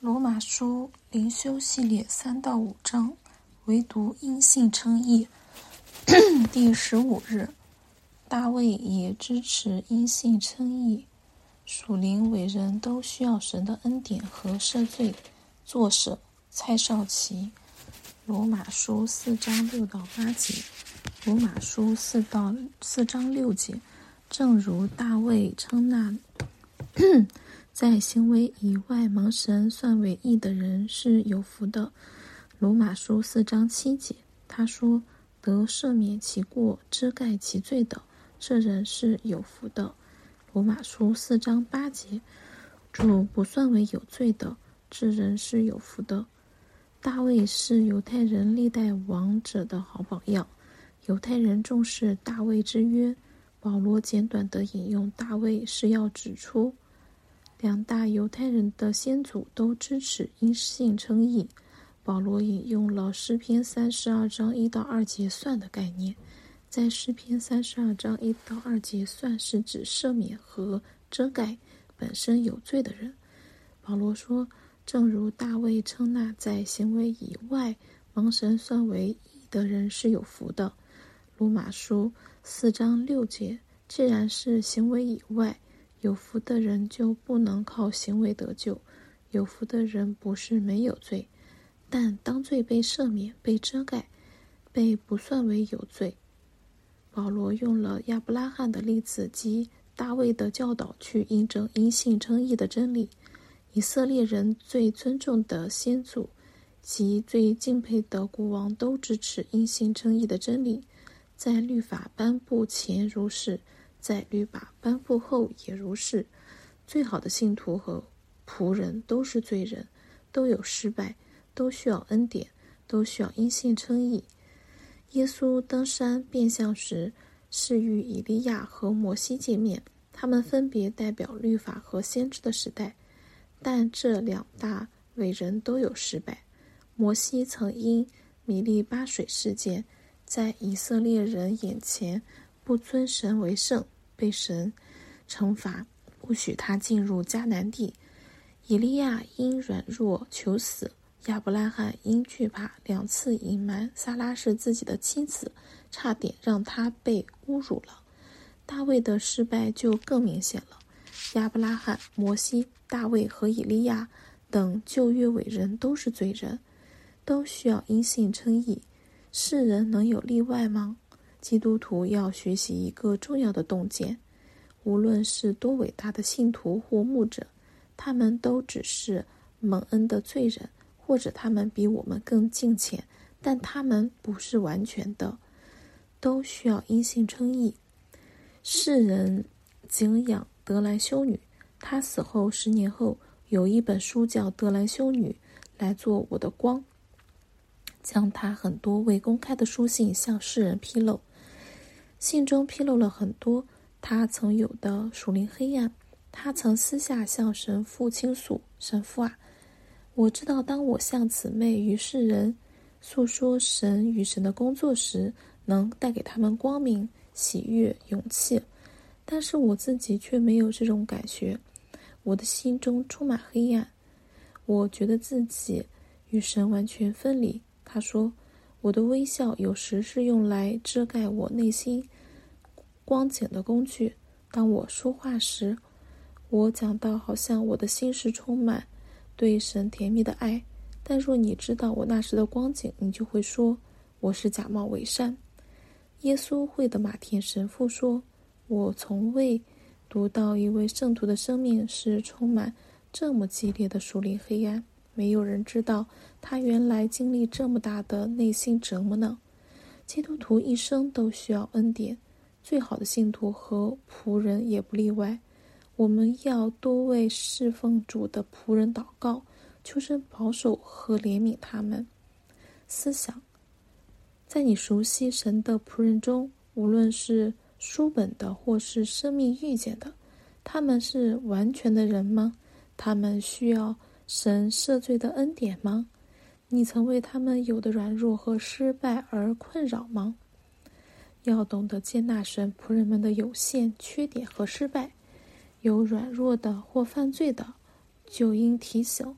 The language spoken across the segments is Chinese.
罗马书灵修系列3到5章，唯独因信称义。第15日，大卫也支持因信称义。属灵伟人都需要神的恩典和赦罪。作者蔡少奇。罗马书4章6到8节。罗马书4章6节，正如大卫称那在行为以外蒙神算为义的人是有福的。罗马书4章7节，他说，得赦免其过遮盖其罪的，这人是有福的。罗马书4章8节，主不算为有罪的，这人是有福的。大卫是犹太人历代王者的好榜样，犹太人重视大卫之约。保罗简短地引用大卫，是要指出两大犹太人的先祖都支持因信称义。保罗引用了诗篇32章1到2节算的概念。在诗篇32章1到2节，算是指赦免和遮盖本身有罪的人。保罗说，正如大卫称那在行为以外蒙神算为义的人是有福的。罗马书4章6节，既然是行为以外，有福的人就不能靠行为得救。有福的人不是没有罪，但当罪被赦免、被遮盖、被不算为有罪。保罗用了亚伯拉罕的例子及大卫的教导去印证因信称义的真理。以色列人最尊重的先祖及最敬佩的国王都支持因信称义的真理。在律法颁布前如是，在律法颁布后也如是。最好的信徒和仆人都是罪人，都有失败，都需要恩典，都需要因信称义。耶稣登山变相时，是与以利亚和摩西见面，他们分别代表律法和先知的时代，但这两大伟人都有失败。摩西曾因米利巴水事件，在以色列人眼前不尊神为圣，被神惩罚，不许他进入迦南地。以利亚因软弱求死，亚伯拉罕因惧怕2次隐瞒撒拉是自己的妻子，差点让他被侮辱了。大卫的失败就更明显了。亚伯拉罕、摩西、大卫和以利亚等旧约伟人都是罪人，都需要因信称义。世人能有例外吗？基督徒要学习一个重要的洞见，无论是多伟大的信徒或牧者，他们都只是蒙恩的罪人，或者他们比我们更敬虔，但他们不是完全的，都需要因信称义。世人敬仰德兰修女，她死后10年后，有一本书叫《德兰修女来做我的光》，将她很多未公开的书信向世人披露。信中披露了很多她曾有的属灵黑暗。她曾私下向神父倾诉，神父啊，我知道当我向姊妹与世人诉说神与神的工作时，能带给他们光明、喜悦、勇气，但是我自己却没有这种感觉。我的心中充满黑暗，我觉得自己与神完全分离。他说，我的微笑有时是用来遮盖我内心光景的工具。当我说话时，我讲到好像我的心是充满对神甜蜜的爱，但若你知道我那时的光景，你就会说我是假冒伪善。耶稣会的马田神父说，我从未读到一位圣徒的生命是充满这么激烈的属灵黑暗，没有人知道他原来经历这么大的内心折磨呢。基督徒一生都需要恩典，最好的信徒和仆人也不例外。我们要多为侍奉主的仆人祷告，求神保守和怜悯他们。思想，在你熟悉神的仆人中，无论是书本的或是生命遇见的，他们是完全的人吗？他们需要神赦罪的恩典吗？你曾为他们有的软弱和失败而困扰吗？要懂得接纳神仆人们的有限、缺点和失败。有软弱的或犯罪的，就应提醒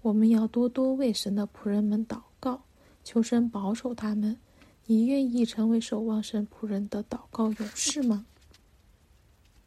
我们要多多为神的仆人们祷告，求神保守他们。你愿意成为守望神仆人的祷告勇士吗？